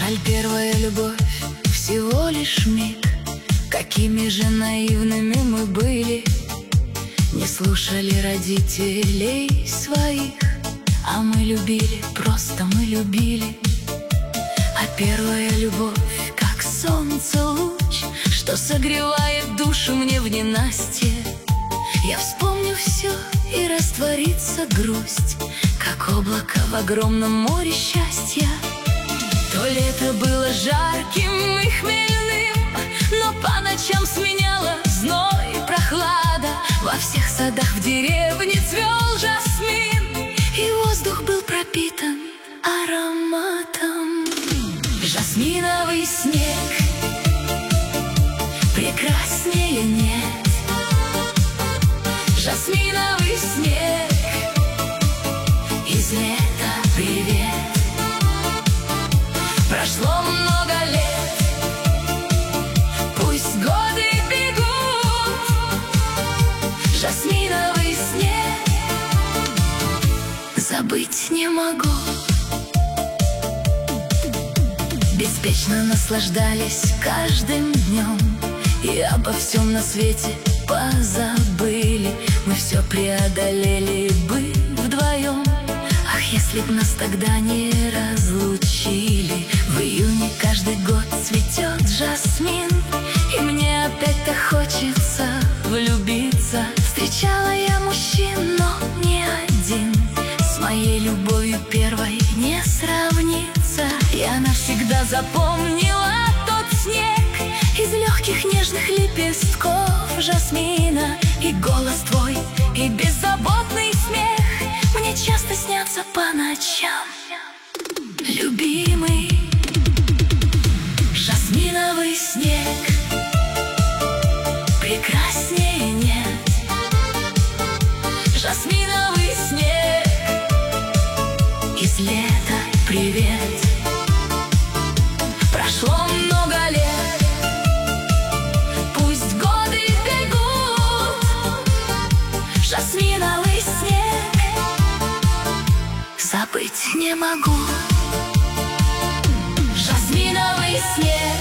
Жаль, первая любовь всего лишь миг. Какими же наивными мы были, не слушали родителей своих. А мы любили, просто мы любили. А первая любовь, как солнце луч, что согревает душу мне в ненастье. Я вспомню все, и растворится грусть, как облако в огромном море счастья. То лето было жарким и хмельным, но по ночам сменяла зной и прохлада. Во всех садах в деревне цвел жасмин, и воздух был пропитан ароматом. Жасминовый снег, прекраснее нет. Жасминовый снег, из лета привет. Прошло много лет, пусть годы бегут. Жасминовый снег забыть не могу. Беспечно наслаждались каждым днем, и обо всем на свете позабыли. Мы все преодолели бы вдвоем. Ах, если б нас тогда не разлучили. В июне каждый год цветет жасмин, и мне опять-то хочется влюбиться. Встречала я мужчин, но не один с моей любовью первой не сравнится. Я навсегда запомнила тот снег из легких нежных лепестков жасмина. И голос твой, и беззаботный смех мне часто снятся по ночам, любимый. Жасминовый снег, прекраснее нет. Жасминовый снег, из лета привет. Прошло много лет, пусть годы бегут. Жасминовый снег забыть не могу. Жасминовый снег,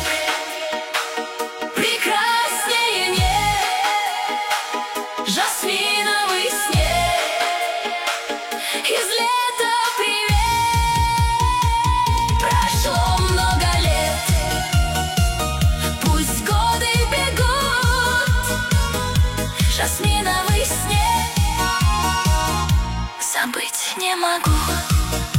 прекраснее нет. Жасминовый снег, из лета привет. Прошло много лет, пусть годы бегут. Жасминовый снег забыть не могу.